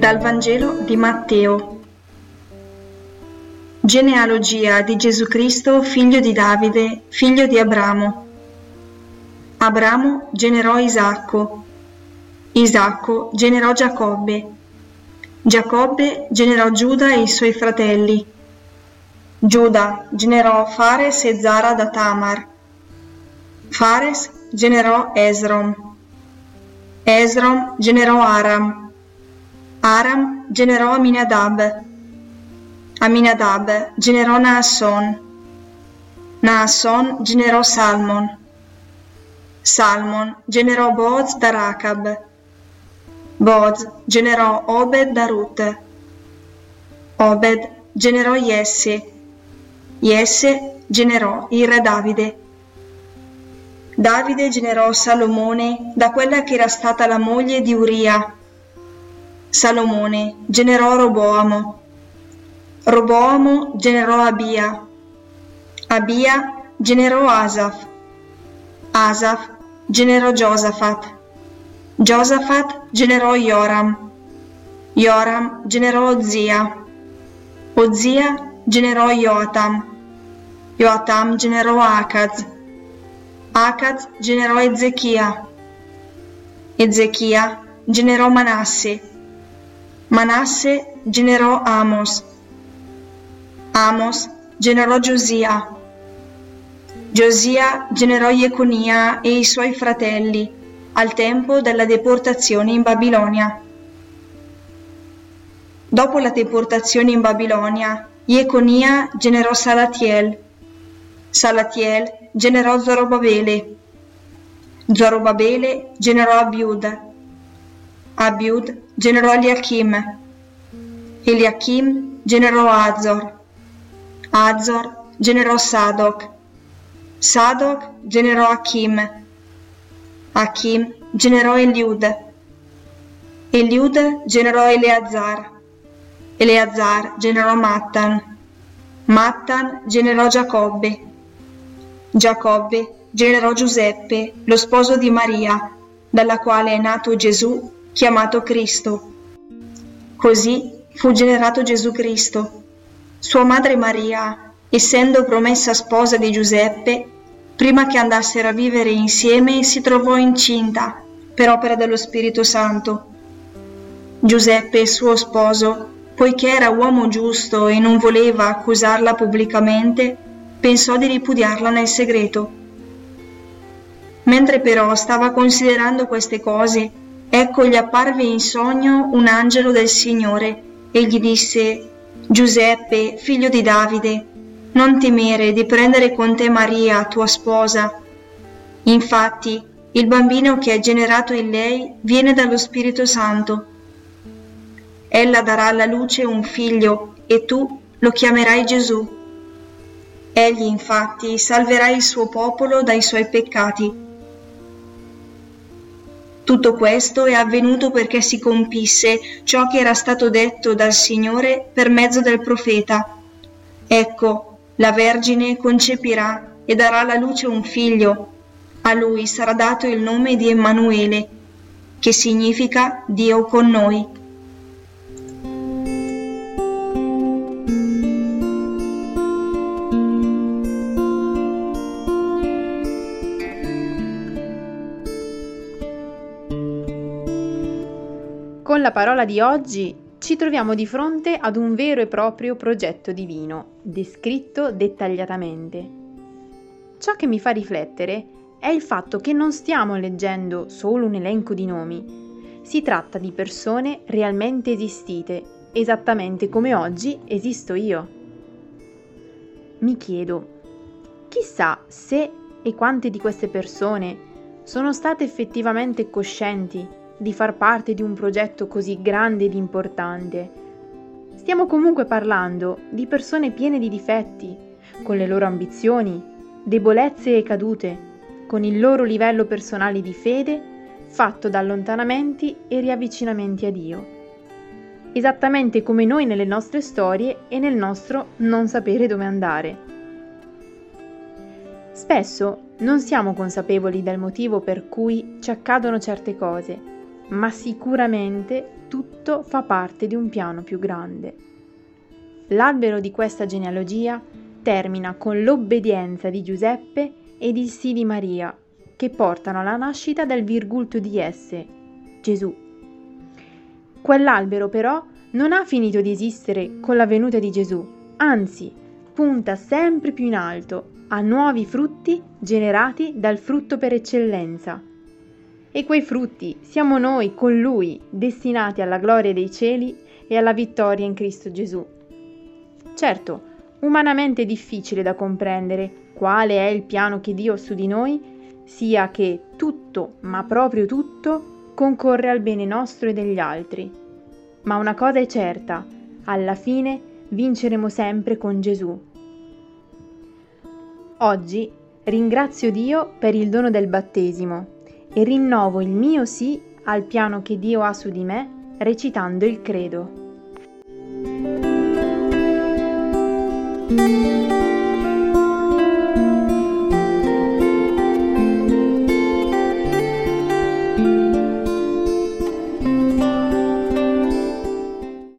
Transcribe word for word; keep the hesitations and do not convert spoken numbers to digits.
Dal Vangelo di Matteo. Genealogia di Gesù Cristo, figlio di Davide, figlio di Abramo. Abramo generò Isacco. Isacco generò Giacobbe. Giacobbe generò Giuda e i suoi fratelli. Giuda generò Fares e Zara da Tamar. Fares generò Esrom. Esrom generò Aram. Aram generò Aminadab. Aminadab generò Naasson. Naasson generò Salmon. Salmon generò Boaz da Racab. Boaz generò Obed da Rut. Obed generò Jesse. Jesse generò il re Davide. Davide generò Salomone da quella che era stata la moglie di Uria. Salomone generò Roboamo. Roboamo generò Abia. Abia generò Asaf. Asaf generò Giosafat. Giosafat generò Joram. Joram generò Ozia. Ozia generò Joatam. Joatam generò Acaz. Acaz generò Ezechia. Ezechia generò Manasse. Manasse generò Amos. Amos generò Giosia. Giosia generò Jeconia e i suoi fratelli al tempo della deportazione in Babilonia. Dopo la deportazione in Babilonia, Jeconia generò Salatiel. Salatiel generò Zorobabele. Zorobabele generò Abiud. Abiud generò Eliachim. Eliachim generò Azor. Azor generò Sadoc. Sadoc generò Achim. Achim generò Eliud. Eliud generò Eleazar. Eleazar generò Mattan. Mattan generò Giacobbe. Giacobbe generò Giuseppe, lo sposo di Maria, dalla quale è nato Gesù, chiamato Cristo. Così fu generato Gesù Cristo. Sua madre Maria, essendo promessa sposa di Giuseppe, prima che andassero a vivere insieme, si trovò incinta per opera dello Spirito Santo. Giuseppe, suo sposo, poiché era uomo giusto e non voleva accusarla pubblicamente, pensò di ripudiarla nel segreto. Mentre però stava considerando queste cose, ecco gli apparve in sogno un angelo del Signore e gli disse: Giuseppe, figlio di Davide, non temere di prendere con te Maria, tua sposa. Infatti, il bambino che è generato in lei viene dallo Spirito Santo. Ella darà alla luce un figlio e tu lo chiamerai Gesù. Egli infatti salverà il suo popolo dai suoi peccati. Tutto questo è avvenuto perché si compisse ciò che era stato detto dal Signore per mezzo del profeta. Ecco, la Vergine concepirà e darà alla luce un figlio. A lui sarà dato il nome di Emanuele, che significa Dio con noi. Con la parola di oggi ci troviamo di fronte ad un vero e proprio progetto divino, descritto dettagliatamente. Ciò che mi fa riflettere è il fatto che non stiamo leggendo solo un elenco di nomi, si tratta di persone realmente esistite, esattamente come oggi esisto io. Mi chiedo, chissà se e quante di queste persone sono state effettivamente coscienti di far parte di un progetto così grande ed importante. Stiamo comunque parlando di persone piene di difetti, con le loro ambizioni, debolezze e cadute, con il loro livello personale di fede fatto da allontanamenti e riavvicinamenti a Dio. Esattamente come noi nelle nostre storie e nel nostro non sapere dove andare. Spesso non siamo consapevoli del motivo per cui ci accadono certe cose ma sicuramente tutto fa parte di un piano più grande. L'albero di questa genealogia termina con l'obbedienza di Giuseppe ed il sì di Maria, che portano alla nascita del virgulto di esse, Gesù. Quell'albero però non ha finito di esistere con la venuta di Gesù, anzi, punta sempre più in alto a nuovi frutti generati dal frutto per eccellenza. E quei frutti siamo noi con Lui, destinati alla gloria dei cieli e alla vittoria in Cristo Gesù. Certo, umanamente è difficile da comprendere quale è il piano che Dio ha su di noi, sia che tutto, ma proprio tutto, concorre al bene nostro e degli altri. Ma una cosa è certa, alla fine vinceremo sempre con Gesù. Oggi ringrazio Dio per il dono del battesimo e rinnovo il mio sì al piano che Dio ha su di me recitando il credo.